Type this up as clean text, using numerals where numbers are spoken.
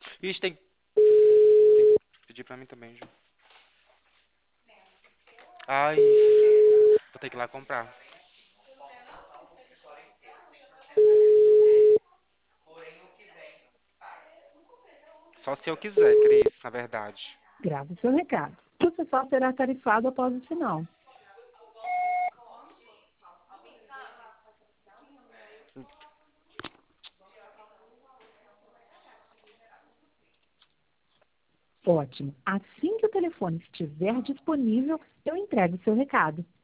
Ixi, tem que pedir pra mim também, Ju. Ai, vou ter que ir lá comprar. Só se eu quiser, Cris, na verdade. Grave seu recado. Você só será tarifado após o sinal. Ótimo. Assim que o telefone estiver disponível, eu entrego seu recado.